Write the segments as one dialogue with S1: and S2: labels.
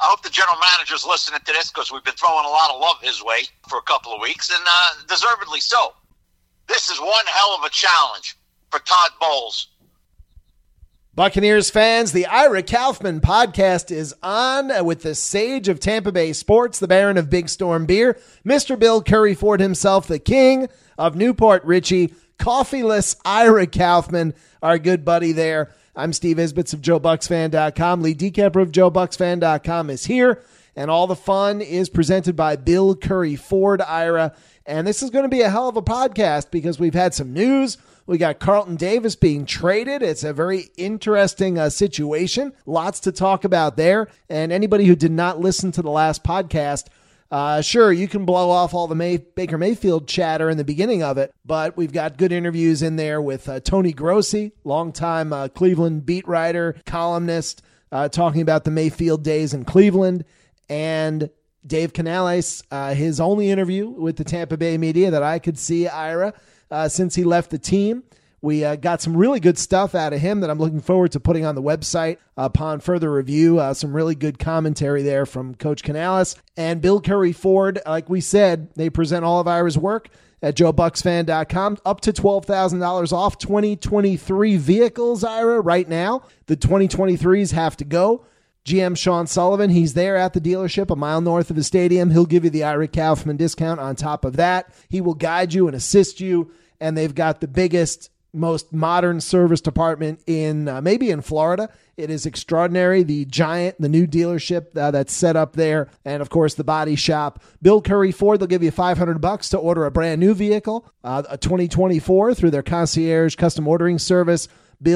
S1: I hope the general manager's listening to this because we've been throwing a lot of love his way for a couple of weeks, and deservedly so. This is one hell of a challenge for Todd Bowles.
S2: Buccaneers fans, the Ira Kaufman podcast is on with the sage of Tampa Bay sports, the Baron of Big Storm Beer, Mr. Bill Curry Ford himself, the king of Newport Richie, coffeeless Ira Kaufman, our good buddy there. I'm Steve Isbitz of JoeBucksFan.com. Lee Decamper of JoeBucksFan.com is here, and all the fun is presented by Bill Curry Ford, Ira. And this is going to be a hell of a podcast because we've had some news. We got Carlton Davis being traded. It's a very interesting situation. Lots to talk about there. And anybody who did not listen to the last podcast, sure, you can blow off all the Baker Mayfield chatter in the beginning of it, but we've got good interviews in there with Tony Grossi, longtime Cleveland beat writer, columnist, talking about the Mayfield days in Cleveland, and Dave Canales, his only interview with the Tampa Bay media that I could see, Ira, since he left the team. We got some really good stuff out of him that I'm looking forward to putting on the website upon further review. Some really good commentary there from Coach Canales. And Bill Curry Ford, like we said, they present all of Ira's work at JoeBucksFan.com. Up to $12,000 off 2023 vehicles, Ira, right now. The 2023s have to go. GM Sean Sullivan, he's there at the dealership a mile north of the stadium. He'll give you the Ira Kaufman discount on top of that. He will guide you and assist you, and they've got the biggest, most modern service department in maybe in Florida. It is extraordinary. The Giant, the new dealership that's set up there, and of course the body shop. Bill Curry Ford, they'll give you $500 to order a brand new vehicle, a 2024 through their concierge custom ordering service.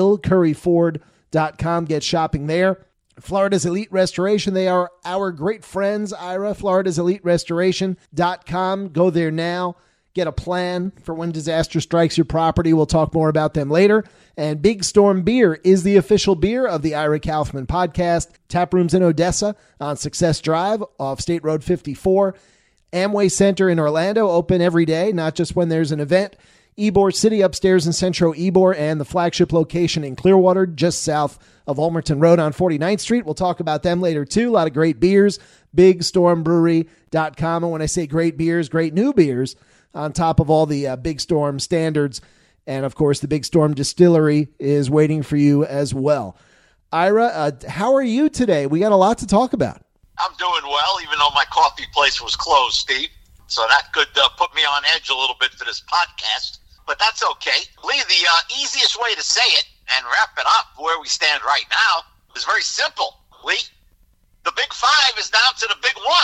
S2: BillCurryFord.com. Get shopping there. Florida's Elite Restoration, they are our great friends, Ira. Florida's Elite Restoration.com. Go there now. Get a plan for when disaster strikes your property. We'll talk more about them later. And Big Storm Beer is the official beer of the Ira Kaufman podcast. Tap rooms in Odessa on Success Drive off State Road 54. Amway Center in Orlando, open every day, not just when there's an event. Ybor City upstairs in Centro Ybor, and the flagship location in Clearwater, just south of Ulmerton Road on 49th Street. We'll talk about them later, too. A lot of great beers. BigStormBrewery.com. And when I say great beers, great new beers on top of all the Big Storm standards. And, of course, the Big Storm Distillery is waiting for you as well. Ira, how are you today? We got a lot to talk about.
S1: I'm doing well, even though my coffee place was closed, Steve. So that could put me on edge a little bit for this podcast. But that's okay. Lee, the easiest way to say it and wrap it up where we stand right now is very simple, Lee. The Big Five is down to the Big One.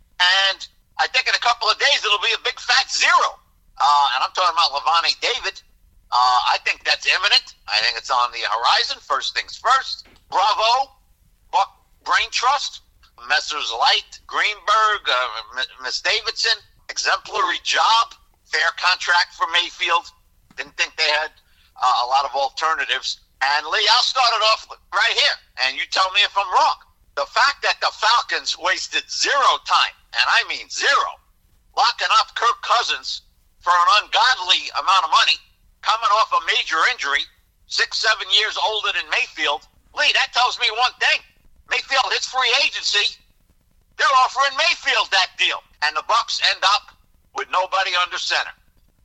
S1: And I think in a couple of days it'll be a big fat zero. And I'm talking about Lavonte David. I think that's imminent. I think it's on the horizon. First things first. Bravo, Buck Brain Trust, Messrs. Light, Greenberg, Miss Davidson, exemplary job. Fair contract for Mayfield. Didn't think they had a lot of alternatives. And Lee, I'll start it off right here, and you tell me if I'm wrong. The fact that the Falcons wasted zero time, and I mean zero, locking up Kirk Cousins for an ungodly amount of money, coming off a major injury, 6-7 years older than Mayfield. Lee, that tells me one thing. Mayfield hits free agency. They're offering Mayfield that deal, and the Bucs end up with nobody under center.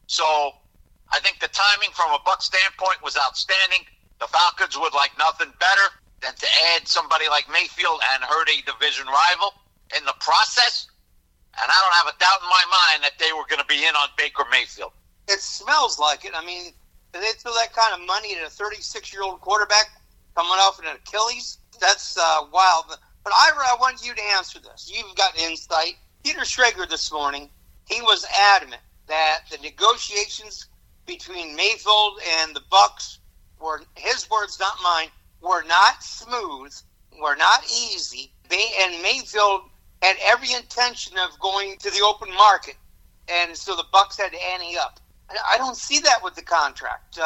S1: So I think the timing from a Bucs standpoint was outstanding. The Falcons would like nothing better than to add somebody like Mayfield and hurt a division rival in the process. And I don't have a doubt in my mind that they were going to be in on Baker Mayfield.
S3: It smells like it. I mean, they throw that kind of money at a 36-year-old quarterback coming off an Achilles? That's wild. But Ira, I want you to answer this. You've got insight. Peter Schrager this morning, he was adamant that the negotiations between Mayfield and the Bucs were, his words, not mine, were not smooth, were not easy. And Mayfield had every intention of going to the open market, and so the Bucs had to ante up. I don't see that with the contract.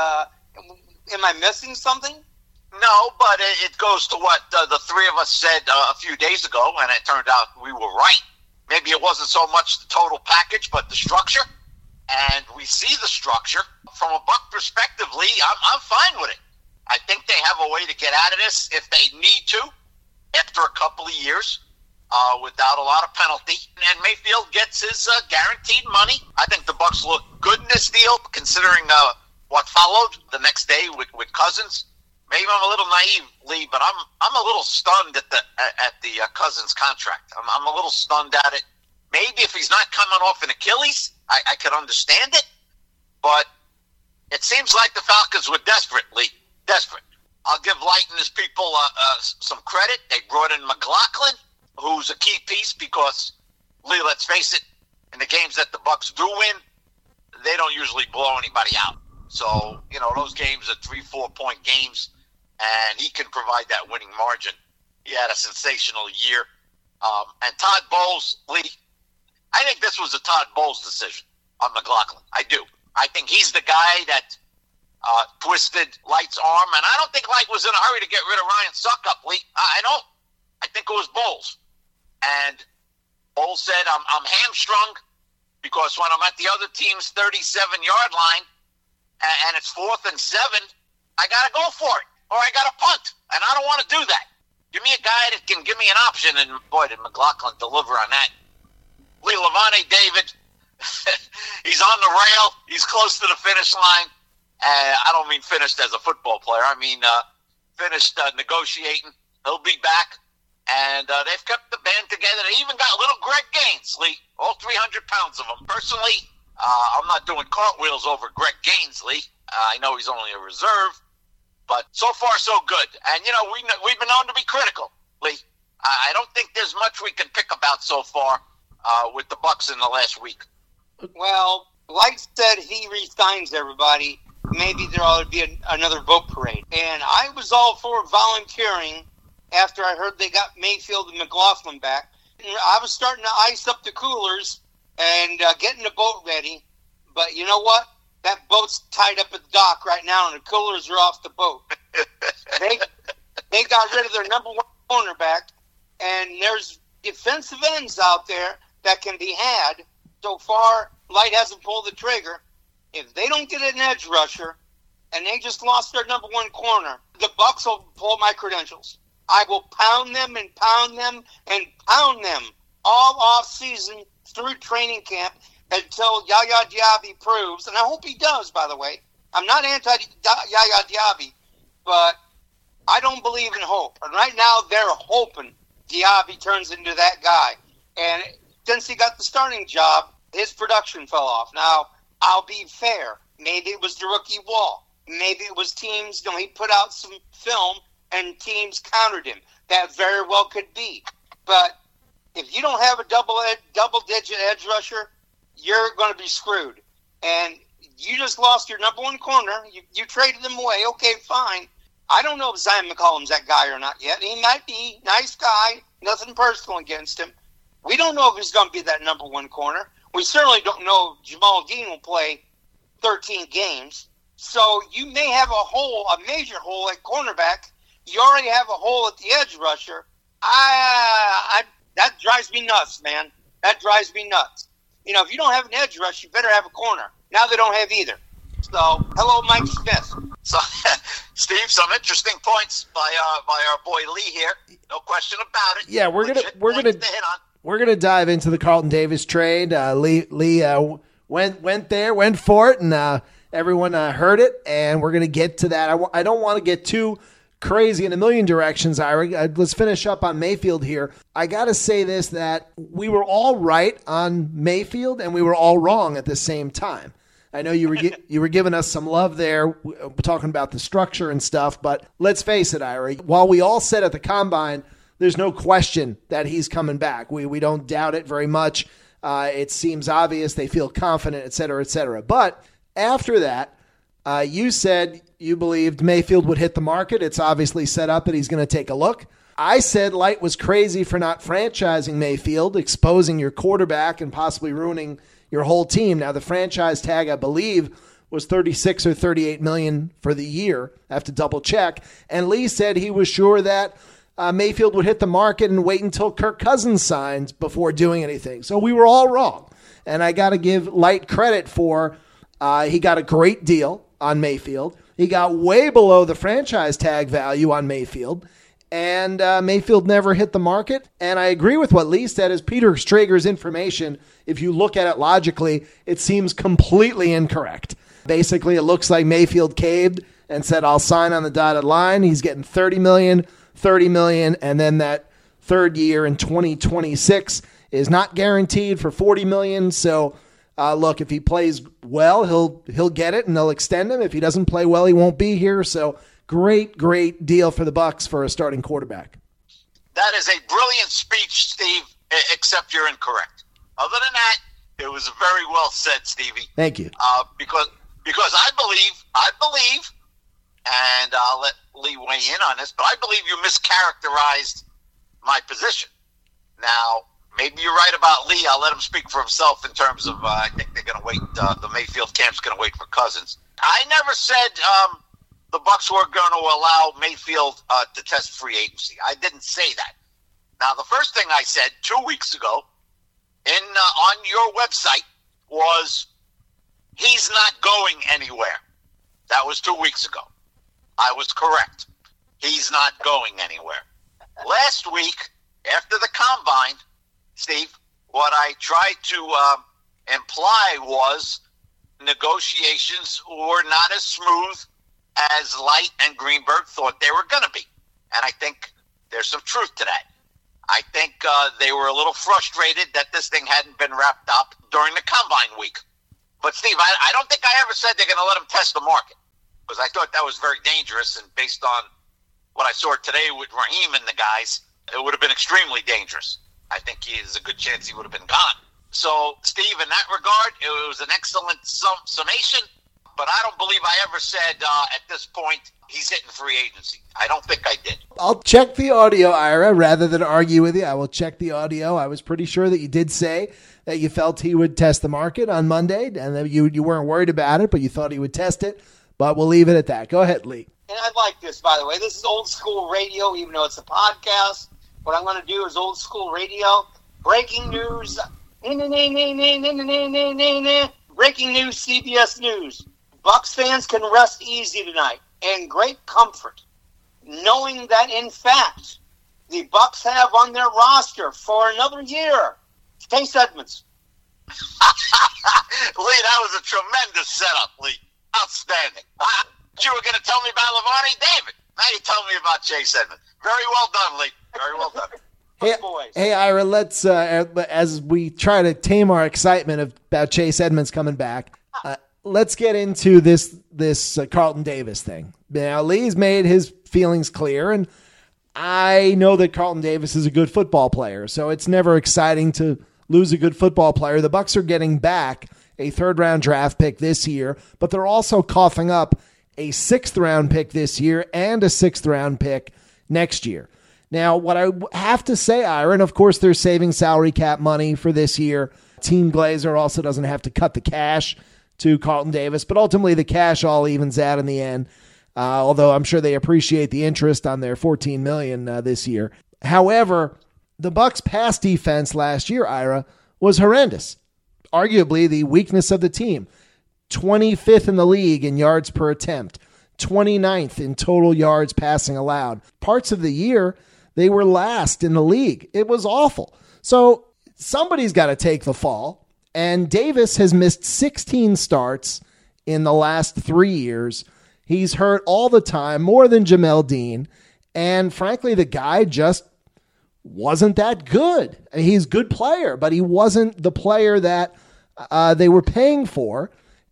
S3: Am I missing something?
S1: No, but it goes to what the three of us said a few days ago, and it turned out we were right. Maybe it wasn't so much the total package, but the structure. And we see the structure. From a Buck perspective, Lee, I'm fine with it. I think they have a way to get out of this if they need to after a couple of years. without a lot of penalty. And Mayfield gets his guaranteed money. I think the Bucs look good in this deal, considering what followed the next day with Cousins. Maybe I'm a little naive, Lee, but I'm a little stunned at the Cousins contract. I'm a little stunned at it. Maybe if he's not coming off an Achilles, I could understand it. But it seems like the Falcons were desperate, Lee. Desperate. I'll give Light and his people some credit. They brought in McLaughlin, who's a key piece because, Lee, let's face it, in the games that the Bucs do win, they don't usually blow anybody out. So, those games are 3-4 point games, and he can provide that winning margin. He had a sensational year. And Todd Bowles, Lee, I think this was a Todd Bowles decision on McLaughlin. I do. I think he's the guy that twisted Light's arm, and I don't think Light was in a hurry to get rid of Ryan Suckup, Lee. I don't. I think it was Bowles. And Bowles said, I'm hamstrung because when I'm at the other team's 37-yard line and it's 4th and 7, I got to go for it or I got to punt, and I don't want to do that. Give me a guy that can give me an option, and boy, did McLaughlin deliver on that. Lee, Levante David, he's on the rail. He's close to the finish line. I don't mean finished as a football player. I mean finished negotiating. He'll be back. And they've kept the band together. They even got little Greg Gaines, Lee, all 300 pounds of him. Personally, I'm not doing cartwheels over Greg Gaines, Lee. I know he's only a reserve. But so far, so good. And, we've been known to be critical, Lee. I don't think there's much we can pick about so far with the Bucs in the last week.
S3: Well, Light said he re-signs everybody. Maybe there ought to be another vote parade. And I was all for volunteering after I heard they got Mayfield and McLaughlin back. I was starting to ice up the coolers and getting the boat ready. But you know what? That boat's tied up at the dock right now, and the coolers are off the boat. They got rid of their number one cornerback, and there's defensive ends out there that can be had. So far, Light hasn't pulled the trigger. If they don't get an edge rusher, and they just lost their number one corner, the Bucs will pull my credentials. I will pound them and pound them and pound them all off season through training camp until Yaya Diaby proves, and I hope he does, by the way. I'm not anti-Yaya Diaby, but I don't believe in hope. And right now, they're hoping Diaby turns into that guy. And since he got the starting job, his production fell off. Now, I'll be fair. Maybe it was the rookie wall. Maybe it was teams, he put out some film and teams countered him. That very well could be. But if you don't have a double-digit edge rusher, you're going to be screwed. And you just lost your number one corner. You traded him away. Okay, fine. I don't know if Zion McCollum's that guy or not yet. He might be. Nice guy. Nothing personal against him. We don't know if he's going to be that number one corner. We certainly don't know if Jamal Dean will play 13 games. So you may have a major hole at cornerback. You already have a hole at the edge rusher. That drives me nuts, man. That drives me nuts. If you don't have an edge rush, you better have a corner. Now they don't have either. So, hello, Mike Smith.
S1: So, Steve, some interesting points by our boy Lee here. No question about it.
S2: Yeah, we're gonna dive into the Carlton Davis trade. Lee went for it, and everyone heard it, and we're gonna get to that. I don't want to get too crazy in a million directions, Ira. Let's finish up on Mayfield here. I got to say this, that we were all right on Mayfield and we were all wrong at the same time. I know you were giving us some love there, talking about the structure and stuff, but let's face it, Ira, while we all said at the Combine, there's no question that he's coming back. We don't doubt it very much. It seems obvious. They feel confident, et cetera, et cetera. But after that, you said you believed Mayfield would hit the market. It's obviously set up that he's going to take a look. I said Light was crazy for not franchising Mayfield, exposing your quarterback and possibly ruining your whole team. Now, the franchise tag, I believe, was $36 or $38 million for the year. I have to double check. And Lee said he was sure that Mayfield would hit the market and wait until Kirk Cousins signs before doing anything. So we were all wrong. And I got to give Light credit for he got a great deal on Mayfield. He got way below the franchise tag value on Mayfield. and Mayfield never hit the market. And I agree with what Lee said, is Peter Strager's information, if you look at it logically, it seems completely incorrect. Basically, it looks like Mayfield caved and said, I'll sign on the dotted line. He's getting $30 million, and then that third year in 2026 is not guaranteed for $40 million. So, look, if he plays well, he'll get it, and they'll extend him. If he doesn't play well, he won't be here. So, great deal for the Bucs for a starting quarterback.
S1: That is a brilliant speech, Steve, except you're incorrect. Other than that, it was very well said, Stevie.
S2: Thank you.
S1: Because I believe, and I'll let Lee weigh in on this, but I believe you mischaracterized my position. Now, maybe you're right about Lee. I'll let him speak for himself in terms of I think they're going to wait. The Mayfield camp's going to wait for Cousins. I never said the Bucs were going to allow Mayfield to test free agency. I didn't say that. Now, the first thing I said 2 weeks ago on your website was he's not going anywhere. That was 2 weeks ago. I was correct. He's not going anywhere. Last week, after the combine, Steve, what I tried to imply was negotiations were not as smooth as Light and Greenberg thought they were going to be. And I think there's some truth to that. I think they were a little frustrated that this thing hadn't been wrapped up during the combine week. But, Steve, I don't think I ever said they're going to let him test the market, because I thought that was very dangerous. And based on what I saw today with Raheem and the guys, it would have been extremely dangerous. I think there's a good chance he would have been gone. So, Steve, in that regard, it was an excellent summation, but I don't believe I ever said at this point he's hitting free agency. I don't think I did.
S2: I'll check the audio, Ira, rather than argue with you. I will check the audio. I was pretty sure that you did say that you felt he would test the market on Monday, and that you weren't worried about it, but you thought he would test it. But we'll leave it at that. Go ahead, Lee.
S3: And I like this, by the way. This is old school radio, even though it's a podcast. What I'm going to do is old school radio. Breaking news. Breaking news, CBS News. Bucs fans can rest easy tonight in great comfort, knowing that, in fact, the Bucs have on their roster for another year Chase Edmonds.
S1: Lee, that was a tremendous setup, Lee. Outstanding. You were going to tell me about Lavonte David. Now you're telling me about Chase Edmonds. Very well done, Lee. Very well done.
S2: Hey, Ira, let's, as we try to tame our excitement about Chase Edmonds coming back, let's get into this Carlton Davis thing. Now, Lee's made his feelings clear, and I know that Carlton Davis is a good football player, so it's never exciting to lose a good football player. The Bucs are getting back a third-round draft pick this year, but they're also coughing up a sixth-round pick this year and a sixth-round pick next year. Now, what I have to say, Ira, and of course they're saving salary cap money for this year. Team Glazer also doesn't have to cut the cash to Carlton Davis, but ultimately the cash all evens out in the end, although I'm sure they appreciate the interest on their $14 million this year. However, the Bucs' pass defense last year, Ira, was horrendous. Arguably the weakness of the team. 25th in the league in yards per attempt. 29th in total yards passing allowed. Parts of the year, they were last in the league. It was awful. So somebody's got to take the fall. And Davis has missed 16 starts in the last 3 years. He's hurt all the time, more than Jamel Dean. And frankly, the guy just wasn't that good. I mean, he's a good player, but he wasn't the player that they were paying for.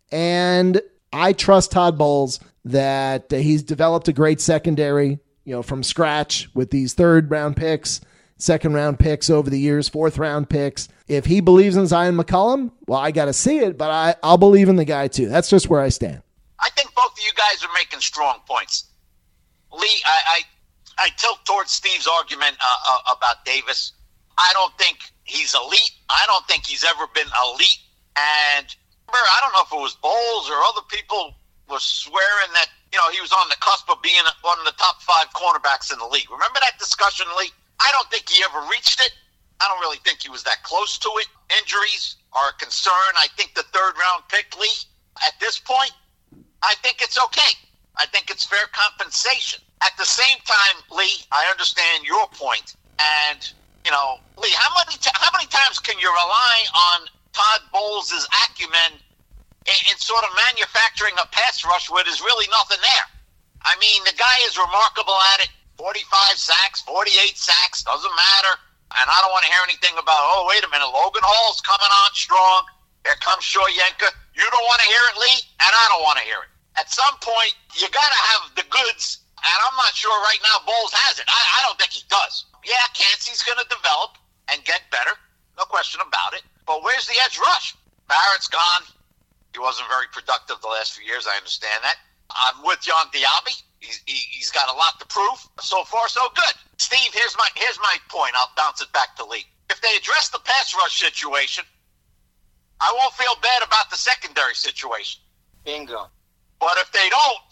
S2: And I trust Todd Bowles that he's developed a great secondary, from scratch with these third-round picks, second-round picks over the years, fourth-round picks. If he believes in Zion McCollum, well, I got to see it, but I'll believe in the guy too. That's just where I stand.
S1: I think both of you guys are making strong points. Lee, I tilt towards Steve's argument about Davis. I don't think he's elite. I don't think he's ever been elite. And I don't know if it was Bowles or other people were swearing that, he was on the cusp of being one of the top 5 cornerbacks in the league. Remember that discussion, Lee? I don't think he ever reached it. I don't really think he was that close to it. Injuries are a concern. I think the third-round pick, Lee, at this point, I think it's okay. I think it's fair compensation. At the same time, Lee, I understand your point. And, Lee, how many times can you rely on Todd Bowles' acumen in sort of manufacturing a pass rush where there's really nothing there? I mean, the guy is remarkable at it. 45 sacks, 48 sacks, doesn't matter. And I don't want to hear anything about, oh, wait a minute, Logan Hall's coming on strong. Here comes Shoyinka. You don't want to hear it, Lee, and I don't want to hear it. At some point, you got to have the goods, and I'm not sure right now Bowles has it. I don't think he does. Yeah, Cansey's going to develop and get better, no question about it. But where's the edge rush? Barrett's gone. He wasn't very productive the last few years, I understand that. I'm with you on Diaby. He's got a lot to prove. So far, so good. Steve, here's my point. I'll bounce it back to Lee. If they address the pass rush situation, I won't feel bad about the secondary situation.
S3: Bingo.
S1: But if they don't,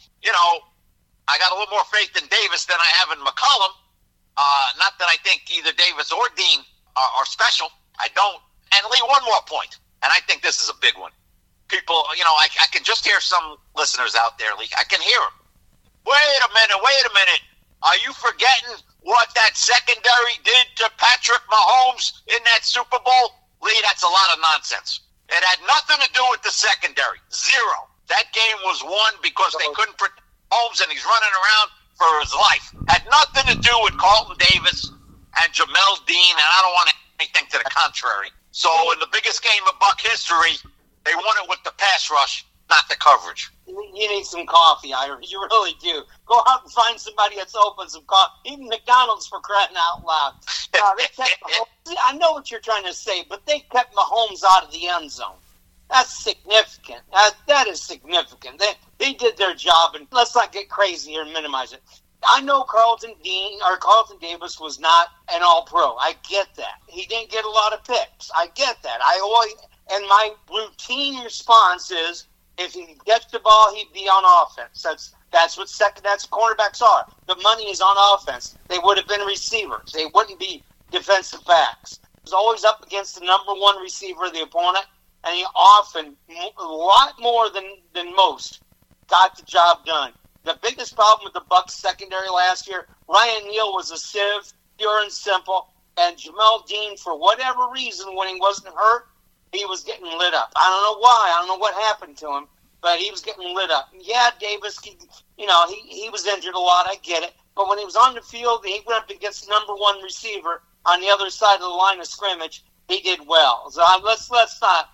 S1: I got a little more faith in Davis than I have in McCollum. Not that I think either Davis or Dean are special. I don't. And Lee, one more point, and I think this is a big one. People, I can just hear some listeners out there, Lee. I can hear them. Wait a minute. Are you forgetting what that secondary did to Patrick Mahomes in that Super Bowl? Lee, that's a lot of nonsense. It had nothing to do with the secondary. Zero. That game was won because they couldn't protect Mahomes, and he's running around for his life. Had nothing to do with Carlton Davis and Jamel Dean, and I don't want anything to the contrary. So in the biggest game of Buck history, they won it with the pass rush, not the coverage.
S3: You need some coffee, Ira. You really do. Go out and find somebody that's open some coffee. Even McDonald's, for crying out loud. They kept I know what you're trying to say, but they kept Mahomes out of the end zone. That's significant. That is significant. They did their job, and let's not get crazy here and minimize it. I know Carlton Davis was not an all-pro. I get that. He didn't get a lot of picks. I get that. And my routine response is, if he gets the ball, he'd be on offense. That's what cornerbacks are. The money is on offense. They would have been receivers. They wouldn't be defensive backs. He was always up against the number one receiver of the opponent, and he often, a lot more than most, got the job done. The biggest problem with the Bucs secondary last year, Ryan Neal was a sieve, pure and simple, and Jamel Dean, for whatever reason, when he wasn't hurt, he was getting lit up. I don't know why. I don't know what happened to him, but he was getting lit up. Yeah, Davis, he was injured a lot. I get it. But when he was on the field, he went up against the number one receiver on the other side of the line of scrimmage. He did well. So let's not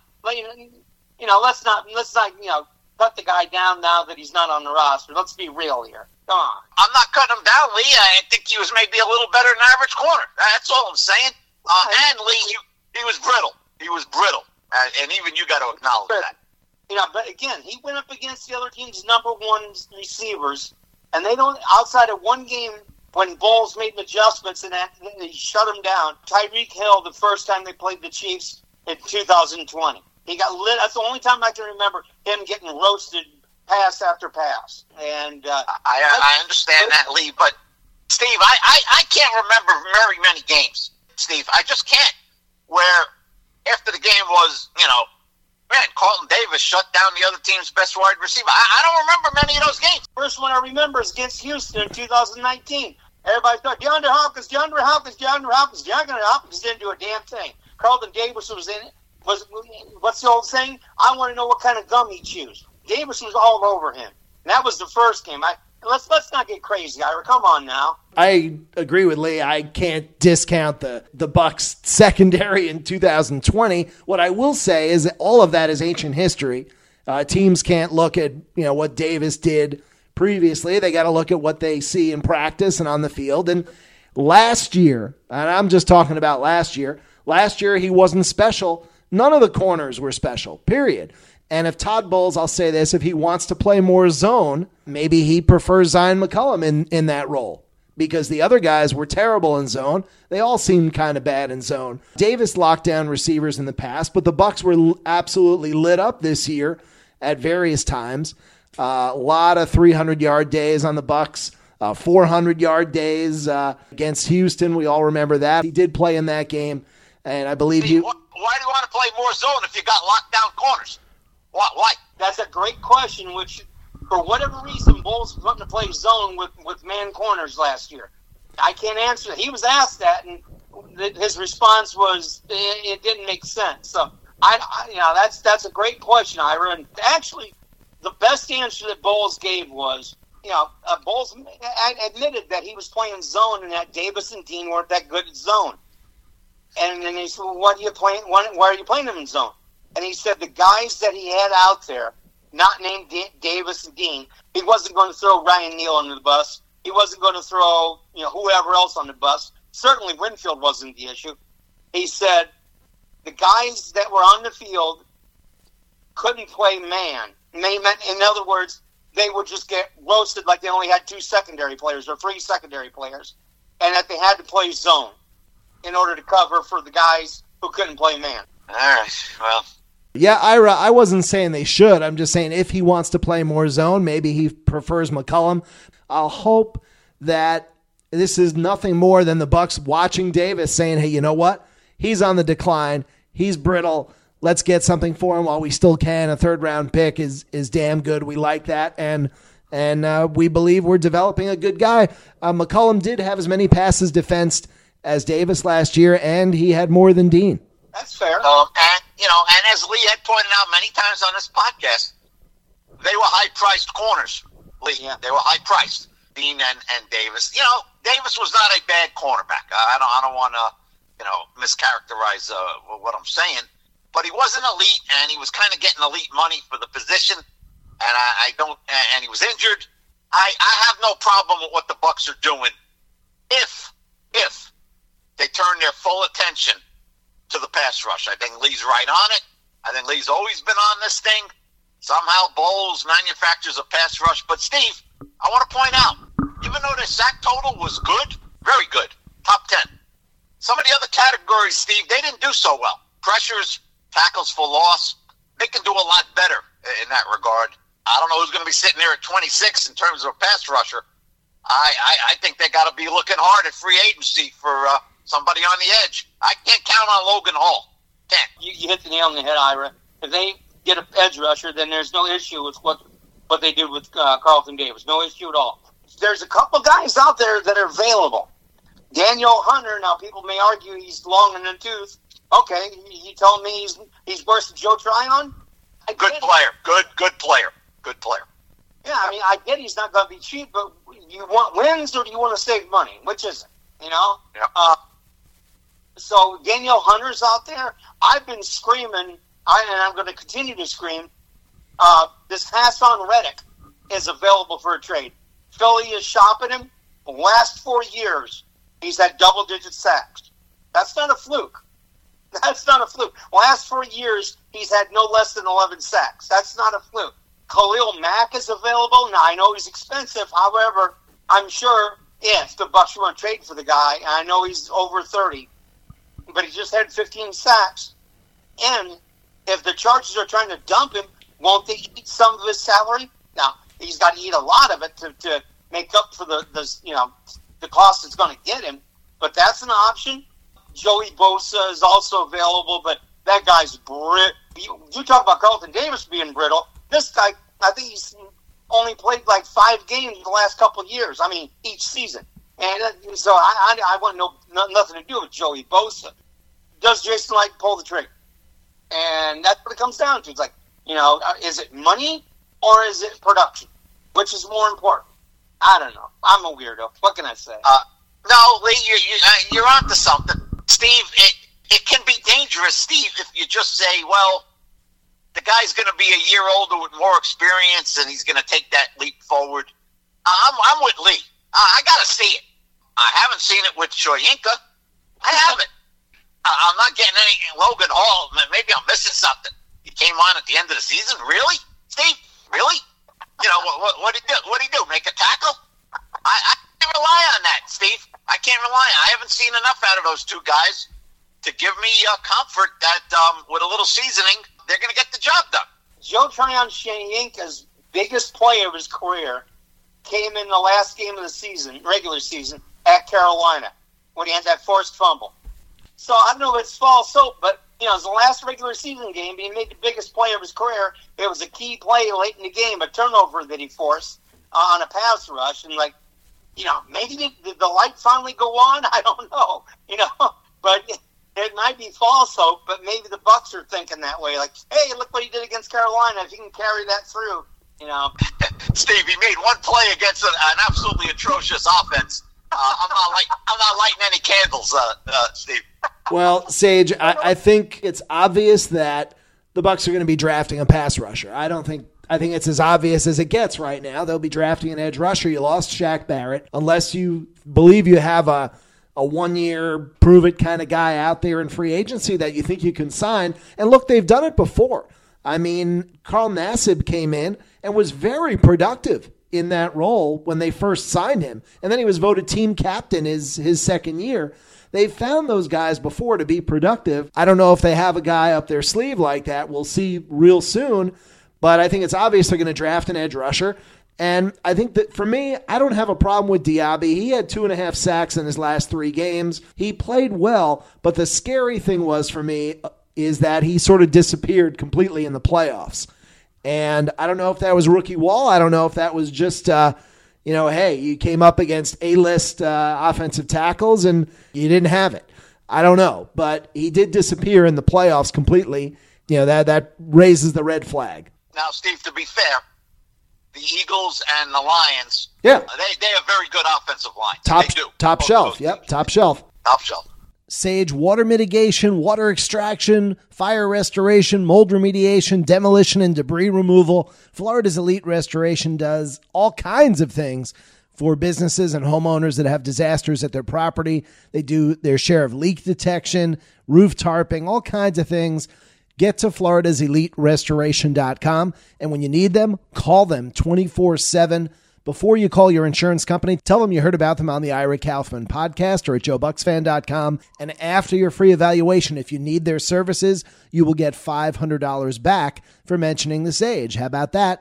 S3: cut the guy down now that he's not on the roster. Let's be real here. Come on.
S1: I'm not cutting him down, Lee. I think he was maybe a little better than average corner. That's all I'm saying. And Lee, he was brittle. He was brittle, and even you got to acknowledge that.
S3: But again, he went up against the other team's number one receivers, and they don't. Outside of one game when Bowles made adjustments and he shut him down. Tyreek Hill, the first time they played the Chiefs in 2020, he got lit. That's the only time I can remember him getting roasted pass after pass. And
S1: I understand that, Lee, but Steve, I can't remember very many games, Steve. I just can't where. After the game was, Carlton Davis shut down the other team's best wide receiver. I don't remember many of those games.
S3: First one I remember is against Houston in 2019. Everybody thought, DeAndre Hopkins didn't do a damn thing. Carlton Davis was in it. What's the old saying? I want to know what kind of gum he chews. Davis was all over him. And that was the first game. Let's not get crazy, Ira. Come on now.
S2: I agree with Lee. I can't discount the Bucs secondary in 2020. What I will say is that all of that is ancient history. Teams can't look at what Davis did previously. They got to look at what they see in practice and on the field. And last year, and I'm just talking about last year he wasn't special. None of the corners were special, period. And if Todd Bowles, I'll say this, if he wants to play more zone, maybe he prefers Zion McCollum in that role because the other guys were terrible in zone. They all seemed kind of bad in zone. Davis locked down receivers in the past, but the Bucs were absolutely lit up this year at various times. A lot of 300-yard days on the Bucs, 400-yard days against Houston. We all remember that. He did play in that game, and I believe
S1: Why do you want to play more zone if you got locked down corners? Why?
S3: That's a great question, which for whatever reason, Bowles was wanting to play zone with man corners last year. I can't answer that. He was asked that, and his response was it didn't make sense. So that's a great question, Ira. And actually, the best answer that Bowles gave was, Bowles admitted that he was playing zone and that Davis and Dean weren't that good at zone. And then he said, well, why are you playing them in zone? And he said the guys that he had out there, not named Davis and Dean, he wasn't going to throw Ryan Neal under the bus. He wasn't going to throw whoever else on the bus. Certainly Winfield wasn't the issue. He said the guys that were on the field couldn't play man. In other words, they would just get roasted like they only had 2 secondary players or 3 secondary players, and that they had to play zone in order to cover for the guys who couldn't play man.
S1: All right, well.
S2: Yeah, Ira, I wasn't saying they should. I'm just saying if he wants to play more zone, maybe he prefers McCollum. I'll hope that this is nothing more than the Bucs watching Davis saying, hey, you know what? He's on the decline. He's brittle. Let's get something for him while we still can. A third-round pick is damn good. We like that, and we believe we're developing a good guy. McCollum did have as many passes defensed as Davis last year, and he had more than Dean.
S3: That's fair.
S1: And as Lee had pointed out many times on this podcast, they were high-priced corners, Lee. Yeah. They were high-priced, Dean and Davis. Davis was not a bad cornerback. I don't want to, mischaracterize what I'm saying. But he wasn't elite, and he was kind of getting elite money for the position. And he was injured. I have no problem with what the Bucs are doing if they turn their full attention to the pass rush. I think Lee's right on it. I think Lee's always been on this thing. Somehow Bowles manufactures a pass rush. But, Steve, I want to point out, even though their sack total was good, very good, top 10, some of the other categories, Steve, they didn't do so well. Pressures, tackles for loss, they can do a lot better in that regard. I don't know who's going to be sitting there at 26 in terms of a pass rusher. I think they got to be looking hard at free agency for somebody on the edge. I can't count on Logan Hall. Can't.
S3: You hit the nail on the head, Ira. If they get an edge rusher, then there's no issue with what they did with Carlton Davis. No issue at all. There's a couple guys out there that are available. Daniel Hunter, now people may argue he's long in the tooth. Okay, you told me he's worse than Joe Tryon?
S1: Good player. Good player. Good player.
S3: Yeah, I mean, I get he's not going to be cheap, but you want wins or do you want to save money? Which is it?
S1: Yeah.
S3: So Daniel Hunter's out there. I've been screaming, and I'm going to continue to scream, this Hassan Reddick is available for a trade. Philly is shopping him. The last 4 years, he's had double-digit sacks. That's not a fluke. That's not a fluke. Last 4 years, he's had no less than 11 sacks. That's not a fluke. Khalil Mack is available. Now, I know he's expensive. However, I'm sure if the Bucs want to trade for the guy, and I know he's over 30, but he just had 15 sacks. And if the Chargers are trying to dump him, won't they eat some of his salary? Now, he's got to eat a lot of it to make up for the cost it's going to get him. But that's an option. Joey Bosa is also available, but that guy's brittle. You talk about Carlton Davis being brittle. This guy, I think he's only played like 5 games in the last couple of years. I mean, each season. And so I want nothing to do with Joey Bosa. Does Jason Licht pull the trigger? And that's what it comes down to. It's like, is it money or is it production? Which is more important? I don't know. I'm a weirdo. What can I say?
S1: No, Lee, you're onto something. Steve, it can be dangerous, Steve, if you just say, well, the guy's going to be a year older with more experience and he's going to take that leap forward. I'm with Lee. I got to see it. I haven't seen it with Shoyinka. I haven't. I'm not getting any Logan Hall. Maybe I'm missing something. He came on at the end of the season. Really, Steve? Really? What did he do? Make a tackle? I can't rely on that, Steve. I can't rely. I haven't seen enough out of those two guys to give me comfort that with a little seasoning, they're going to get the job done.
S3: Joe Tryon-Shoyinka's biggest play of his career came in the last game of the season, regular season, at Carolina, when he had that forced fumble. So I don't know if it's false hope, but it was the last regular season game. He made the biggest play of his career. It was a key play late in the game, a turnover that he forced on a pass rush. And, maybe did the light finally go on? I don't know, But it might be false hope, but maybe the Bucs are thinking that way. Like, hey, look what he did against Carolina. If he can carry that through,
S1: Steve, he made one play against an absolutely atrocious offense. I'm not lighting any candles, Steve.
S2: Well, Sage, I think it's obvious that the Bucs are going to be drafting a pass rusher. I think it's as obvious as it gets right now. They'll be drafting an edge rusher. You lost Shaq Barrett. Unless you believe you have a 1-year prove-it kind of guy out there in free agency that you think you can sign. And look, they've done it before. I mean, Carl Nassib came in and was very productive in that role when they first signed him. And then he was voted team captain his second year. They've found those guys before to be productive. I don't know if they have a guy up their sleeve like that. We'll see real soon. But I think it's obvious they're going to draft an edge rusher. And I think that for me, I don't have a problem with Diaby. He had 2.5 sacks in his last 3 games. He played well, but the scary thing was for me is that he sort of disappeared completely in the playoffs. And I don't know if that was rookie wall. I don't know if that was just, hey, you came up against A-list offensive tackles and you didn't have it. I don't know, but he did disappear in the playoffs completely. That raises the red flag.
S1: Now, Steve, to be fair, the Eagles and the Lions,
S2: they
S1: have very good offensive lines.
S2: Top shelf. Top shelf.
S1: Top shelf.
S2: Sage, water mitigation, water extraction, fire restoration, mold remediation, demolition, and debris removal. Florida's Elite Restoration does all kinds of things for businesses and homeowners that have disasters at their property. They do their share of leak detection, roof tarping, all kinds of things. Get to FloridasEliteRestoration.com, and when you need them, call them 24/7. Before you call your insurance company, tell them you heard about them on the Ira Kaufman podcast or at JoeBucksFan.com. And after your free evaluation, if you need their services, you will get $500 back for mentioning the Sage. How about that?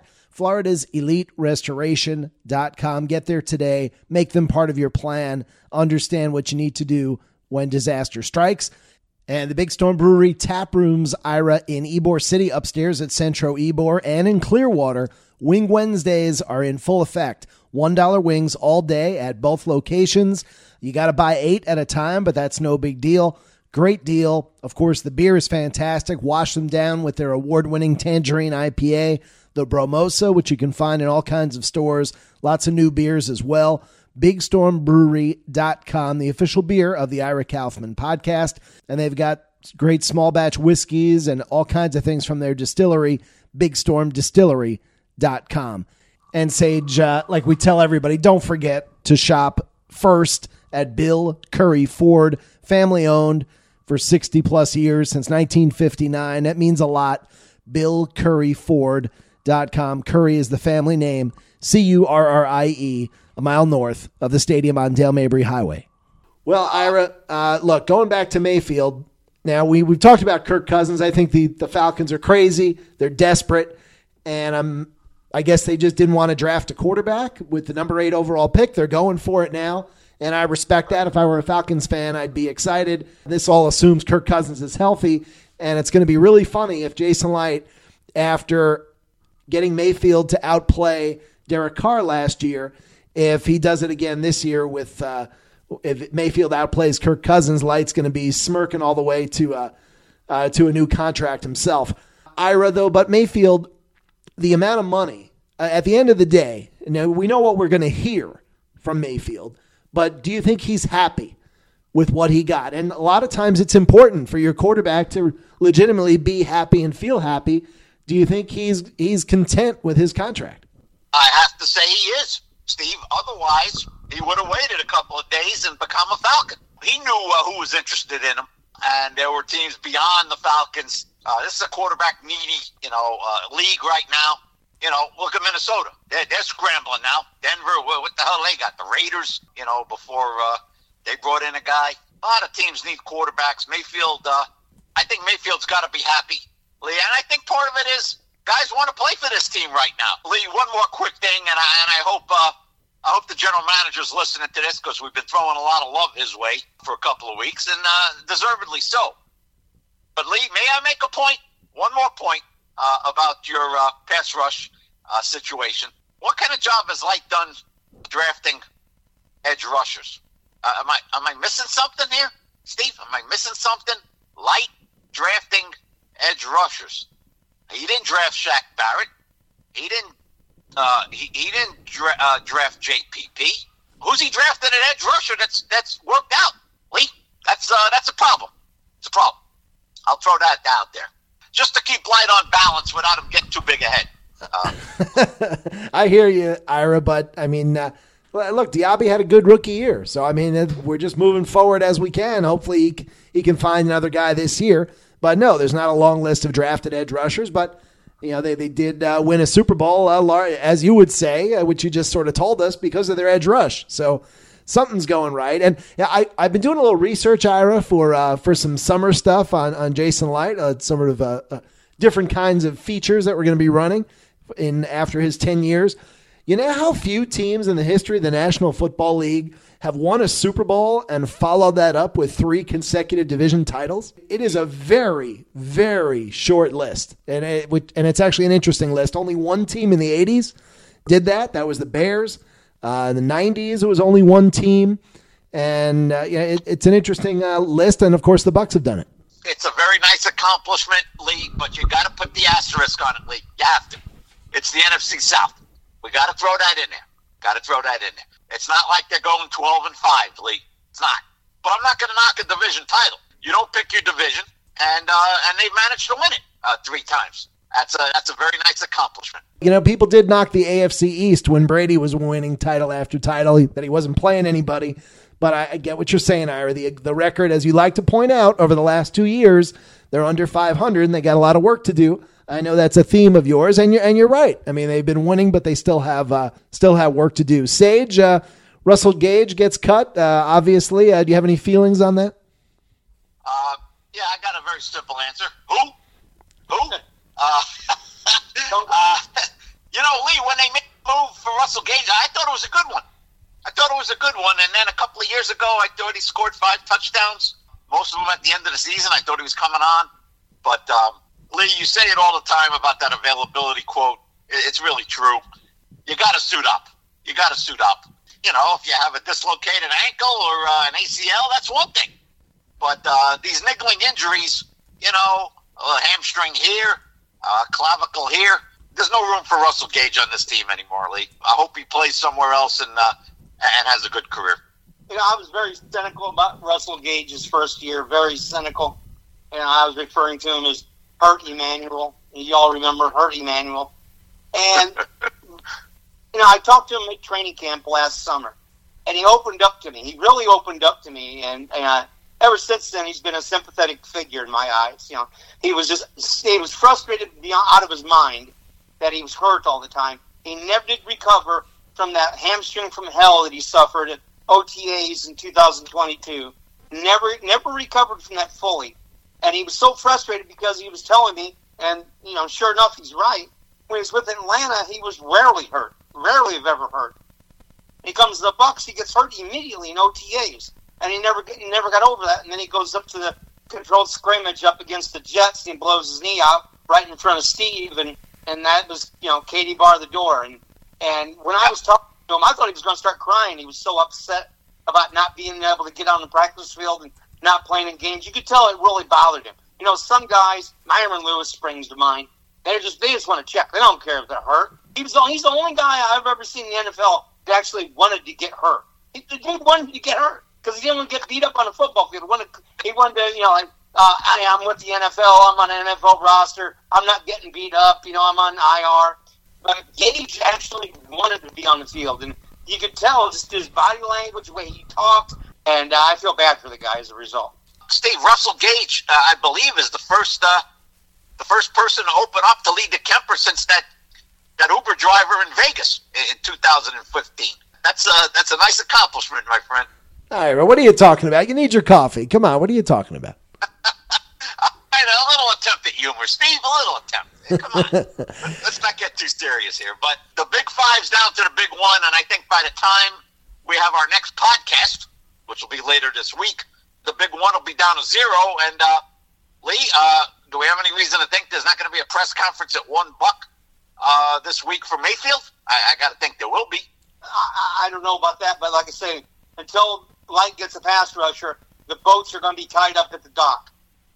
S2: FloridasEliteRestoration.com. Get there today. Make them part of your plan. Understand what you need to do when disaster strikes. And the Big Storm Brewery tap rooms, Ira, in Ybor City, upstairs at Centro Ybor, and in Clearwater. Wing Wednesdays are in full effect. $1 wings all day at both locations. You got to buy 8 at a time, but that's no big deal. Great deal. Of course, the beer is fantastic. Wash them down with their award-winning Tangerine IPA, the Bromosa, which you can find in all kinds of stores. Lots of new beers as well. BigStormBrewery.com, the official beer of the Ira Kaufman podcast. And they've got great small batch whiskeys and all kinds of things from their distillery, BigStormDistillery.com. And Sage, like we tell everybody, don't forget to shop first at Bill Curry Ford, family owned for 60 plus years since 1959. That means a lot. BillCurryFord.com. Curry is the family name. Currie, a mile north of the stadium on Dale Mabry Highway. Well, Ira, look, going back to Mayfield, now we've talked about Kirk Cousins. I think the Falcons are crazy. They're desperate. And I guess they just didn't want to draft a quarterback with the number 8 overall pick. They're going for it now. And I respect that. If I were a Falcons fan, I'd be excited. This all assumes Kirk Cousins is healthy. And it's going to be really funny if Jason Light, after getting Mayfield to outplay Derek Carr last year, if he does it again this year with if Mayfield outplays Kirk Cousins, Light's going to be smirking all the way to a new contract himself. Ira, though, but Mayfield, the amount of money, at the end of the day, we know what we're going to hear from Mayfield, but do you think he's happy with what he got? And a lot of times it's important for your quarterback to legitimately be happy and feel happy. Do you think he's content with his contract?
S1: I have to say he is, Steve. Otherwise, he would have waited a couple of days and become a Falcon. He knew who was interested in him, and there were teams beyond the Falcons. This is a quarterback needy, league right now. Look at Minnesota. They're scrambling now. Denver, what the hell they got? The Raiders, before they brought in a guy. A lot of teams need quarterbacks. Mayfield, I think Mayfield's got to be happy. Lee, and I think part of it is guys want to play for this team right now. Lee, one more quick thing, and I hope the general manager's listening to this because we've been throwing a lot of love his way for a couple of weeks, and deservedly so. But Lee, may I make a point? One more point about your pass rush situation. What kind of job has Light done drafting edge rushers? Am I missing something here, Steve? Am I missing something? Light drafting edge rushers. He didn't draft Shaq Barrett. He didn't. He didn't draft JPP. Who's he drafted an edge rusher that's worked out? Lee, that's a problem. It's a problem. I'll throw that out there just to keep Light on balance without him getting too big ahead.
S2: I hear you, Ira, but I mean, look, Diaby had a good rookie year, so I mean, we're just moving forward as we can. Hopefully, he can find another guy this year. But no, there's not a long list of drafted edge rushers, but you know they did win a Super Bowl, as you would say, which you just sort of told us, because of their edge rush. So something's going right. And yeah, I've been doing a little research, Ira, for some summer stuff on Jason Light, sort of different kinds of features that we're going to be running in after his 10 years. You know how few teams in the history of the National Football League have won a Super Bowl and followed that up with 3 consecutive division titles? It is a very, very short list. And it's actually an interesting list. Only one team in the 80s did that. That was the Bears. In the 90s, it was only one team. And it's an interesting list. And, of course, the Bucs have done it.
S1: It's a very nice accomplishment, Lee, but you got to put the asterisk on it, Lee. You have to. It's the NFC South. We got to throw that in there. It's not like they're going 12-5, Lee. It's not. But I'm not going to knock a division title. You don't pick your division, and they've managed to win it 3 times. That's a very nice accomplishment.
S2: You know, people did knock the AFC East when Brady was winning title after title, that he wasn't playing anybody. But I get what you're saying, Ira. The record, as you like to point out, over the last 2 years, they're under 500, and they got a lot of work to do. I know that's a theme of yours, and you're right. I mean, they've been winning, but they still have work to do. Sage, Russell Gage gets cut, obviously. Do you have any feelings on that?
S1: Yeah, I got a very simple answer. Who? Lee, when they made the move for Russell Gage, I thought it was a good one. And then a couple of years ago, I thought he scored 5 touchdowns, most of them at the end of the season. I thought he was coming on. But, Lee, you say it all the time about that availability quote. It's really true. You got to suit up. You know, if you have a dislocated ankle or an ACL, that's one thing. But these niggling injuries, you know, a hamstring here, clavicle here, there's no room for Russell Gage on this team anymore, Lee. I hope he plays somewhere else and has a good career.
S3: You know, I was very cynical about Russell Gage's first year, very cynical. And I was referring to him as Hurt Emmanuel. You all remember Hurt Emmanuel. And, you know, I talked to him at training camp last summer, and he opened up to me. He really opened up to me, and ever since then, he's been a sympathetic figure in my eyes. You know, he was frustrated out of his mind that he was hurt all the time. He never did recover from that hamstring from hell that he suffered at OTAs in 2022. Never recovered from that fully. And he was so frustrated because he was telling me, and, you know, sure enough, he's right. When he was with Atlanta, he was rarely hurt. Rarely have ever hurt. He comes to the Bucs, he gets hurt immediately in OTAs. And he never got over that. And then he goes up to the controlled scrimmage up against the Jets, and he blows his knee out right in front of Steve. And that was, you know, Katie barred the door. And when I was talking to him, I thought he was going to start crying. He was so upset about not being able to get on the practice field and not playing in games. You could tell it really bothered him. You know, some guys, Myron Lewis springs to mind, they just want to check. They don't care if they're hurt. He's the only guy I've ever seen in the NFL that actually wanted to get hurt. He wanted to get hurt because he didn't want to get beat up on the football field. He wanted to, you know, like, I'm with the NFL. I'm on an NFL roster. I'm not getting beat up. You know, I'm on IR. But Gage actually wanted to be on the field, and you could tell just his body language, the way he talked, and I feel bad for the guy as a result.
S1: Steve, Russell Gage, I believe, is the first person to open up to lead the Kemper since that Uber driver in Vegas in 2015. That's a nice accomplishment, my friend.
S2: All right, what are you talking about? You need your coffee. Come on, what are you talking about?
S1: A little attempt at humor, Steve. A little attempt. Come on. Let's not get too serious here. But the Big Five's down to the Big One, and I think by the time we have our next podcast, which will be later this week, the Big One will be down to 0. And Lee, Lee, do we have any reason to think there's not going to be a press conference at $1 this week for Mayfield? I got to think there will be.
S3: I don't know about that, but like I say, until Light gets a pass rusher, the boats are going to be tied up at the dock.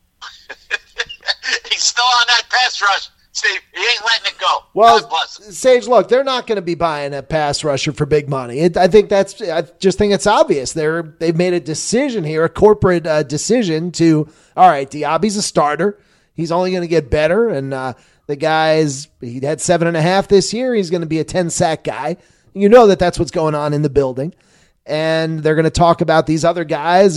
S1: He's still on that pass rush, Steve. He ain't letting it go.
S2: Well, Sage, look, they're not going to be buying a pass rusher for big money. I just think it's obvious. They've made a decision here, a corporate decision to, all right, Diaby's a starter. He's only going to get better. And the guy's, he had 7.5 this year. He's going to be a 10-sack guy. You know that's what's going on in the building. And they're going to talk about these other guys,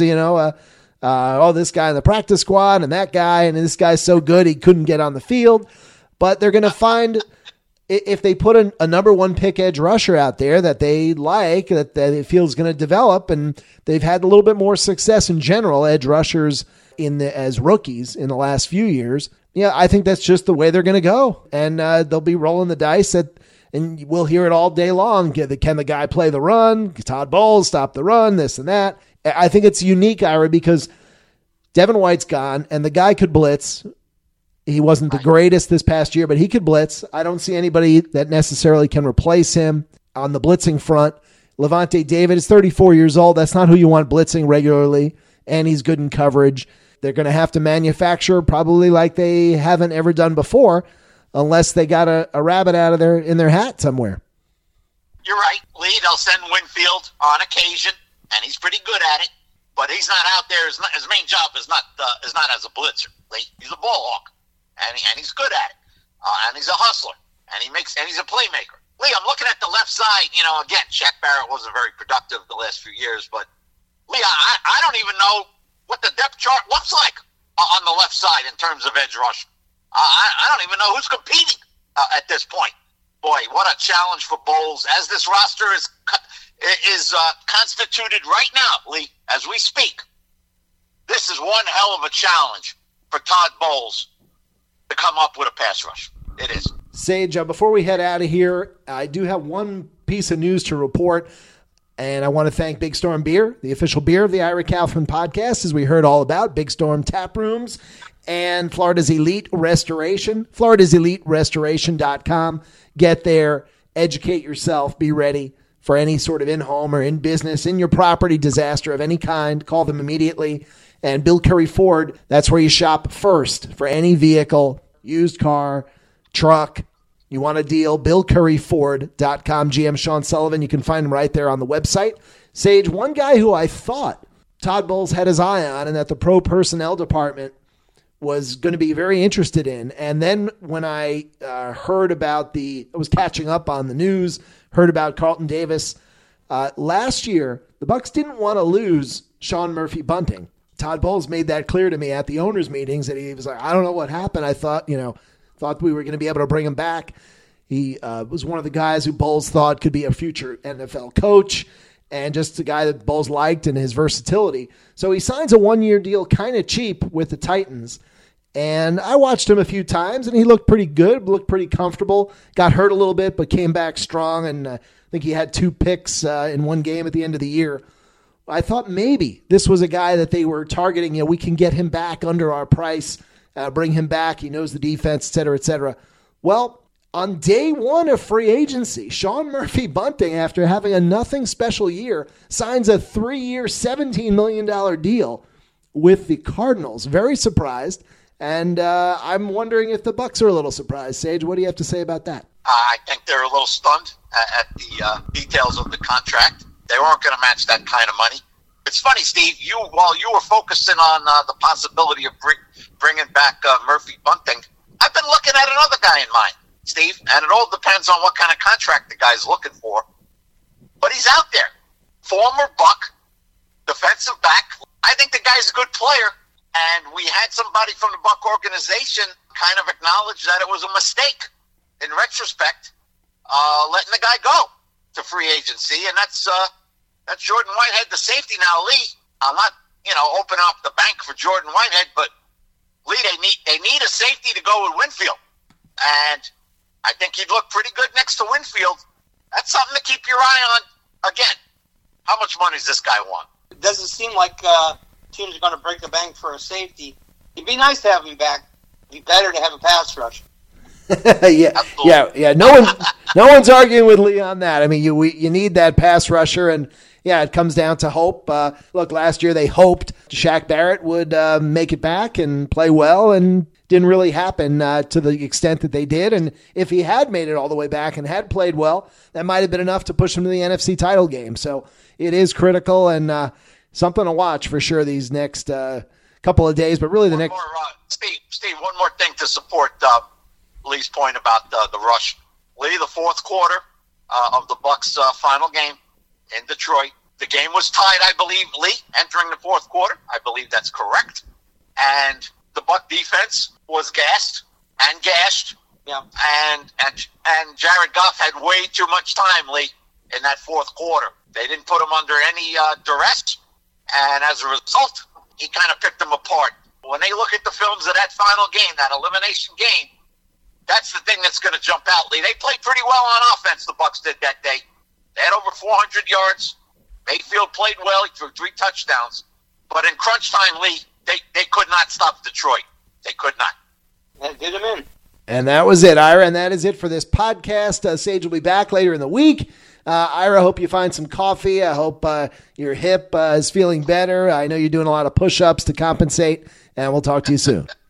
S2: this guy in the practice squad and that guy, and this guy's so good he couldn't get on the field. But they're going to find, if they put a number 1 pick edge rusher out there that they like, that they feel is going to develop, and they've had a little bit more success in general, edge rushers as rookies in the last few years. Yeah, I think that's just the way they're going to go. And they'll be rolling the dice and we'll hear it all day long. Can the guy play the run? Todd Bowles stop the run, this and that. I think it's unique, Ira, because Devin White's gone, and the guy could blitz. He wasn't the greatest this past year, but he could blitz. I don't see anybody that necessarily can replace him on the blitzing front. Levante David is 34 years old. That's not who you want blitzing regularly, and he's good in coverage. They're going to have to manufacture probably like they haven't ever done before, unless they got a rabbit out of in their hat somewhere.
S1: You're right, Lee. They'll send Winfield on occasion, and he's pretty good at it. But he's not out there. His main job is not as a blitzer. Lee. He's a ball hawk, and he's good at it. And he's a hustler, and he's a playmaker. Lee, I'm looking at the left side. Again, Shaq Barrett wasn't very productive the last few years, but Lee, I don't even know what the depth chart looks like on the left side in terms of edge rush. I don't even know who's competing at this point. Boy, what a challenge for Bowles as this roster is constituted right now, Lee, as we speak. This is one hell of a challenge for Todd Bowles to come up with a pass rush. It is.
S2: Sage, before we head out of here, I do have one piece of news to report, and I want to thank Big Storm Beer, the official beer of the Ira Kaufman podcast, as we heard all about Big Storm Tap Rooms and Florida's Elite Restoration, floridaseliterestoration.com. Get there, educate yourself, be ready for any sort of in-home or in-business, in your property disaster of any kind. Call them immediately. And Bill Curry Ford, that's where you shop first for any vehicle, used car, truck. You want a deal, BillCurryFord.com. GM Sean Sullivan, you can find him right there on the website. Sage, one guy who I thought Todd Bowles had his eye on and that the pro personnel department was going to be very interested in. And then when I heard about I was catching up on the news, heard about Carlton Davis. Last year, the Bucs didn't want to lose Sean Murphy-Bunting. Todd Bowles made that clear to me at the owners' meetings that he was like, I don't know what happened. I thought we were going to be able to bring him back. He was one of the guys who Bowles thought could be a future NFL coach and just a guy that Bowles liked and his versatility. So he signs a 1-year deal kind of cheap with the Titans. And I watched him a few times, and he looked pretty good, looked pretty comfortable, got hurt a little bit, but came back strong, and I think he had 2 picks in one game at the end of the year. I thought maybe this was a guy that they were targeting. We can get him back under our price, bring him back. He knows the defense, et cetera, et cetera. Well, on day 1 of free agency, Sean Murphy-Bunting, after having a nothing special year, signs a 3-year, $17 million deal with the Cardinals. Very surprised. And I'm wondering if the Bucs are a little surprised. Sage, what do you have to say about that?
S1: I think they're a little stunned at the details of the contract. They weren't going to match that kind of money. It's funny, Steve, while you were focusing on the possibility of bringing back Murphy-Bunting, I've been looking at another guy in mind, Steve, and it all depends on what kind of contract the guy's looking for. But he's out there. Former Buck, defensive back. I think the guy's a good player. And we had somebody from the Buck organization kind of acknowledge that it was a mistake in retrospect, letting the guy go to free agency. And that's Jordan Whitehead, the safety. Now, Lee, I'm not, opening up the bank for Jordan Whitehead, but Lee, they need a safety to go with Winfield. And I think he'd look pretty good next to Winfield. That's something to keep your eye on. Again, how much money does this guy want?
S3: It doesn't seem like teams are going to break the bank for a safety. It'd be nice to have him back. It'd be better to have a pass rush.
S2: Yeah. No one's arguing with Lee on that. I mean, you need that pass rusher, and yeah, it comes down to hope. Look, last year they hoped Shaq Barrett would make it back and play well, and didn't really happen to the extent that they did. And if he had made it all the way back and had played well, that might have been enough to push him to the NFC title game. So it is critical and something to watch for sure these next couple of days. But really, the next.
S1: Steve, one more thing to support Lee's point about the rush. Lee, the fourth quarter of the Bucs' final game in Detroit. The game was tied, I believe, Lee, entering the fourth quarter. I believe that's correct. And the Buck defense was gassed and gashed.
S3: Yeah.
S1: And Jared Goff had way too much time, Lee, in that fourth quarter. They didn't put him under any duress. And as a result, he kind of picked them apart. When they look at the films of that final game, that elimination game, that's the thing that's going to jump out, Lee. They played pretty well on offense, the Bucs did that day. They had over 400 yards. Mayfield played well. He threw 3 touchdowns. But in crunch time, Lee, they could not stop Detroit. They could not.
S3: That did him in.
S2: And that was it, Ira. And that is it for this podcast. Sage will be back later in the week. Ira, I hope you find some coffee. I hope your hip is feeling better. I know you're doing a lot of push-ups to compensate. And we'll talk to you soon.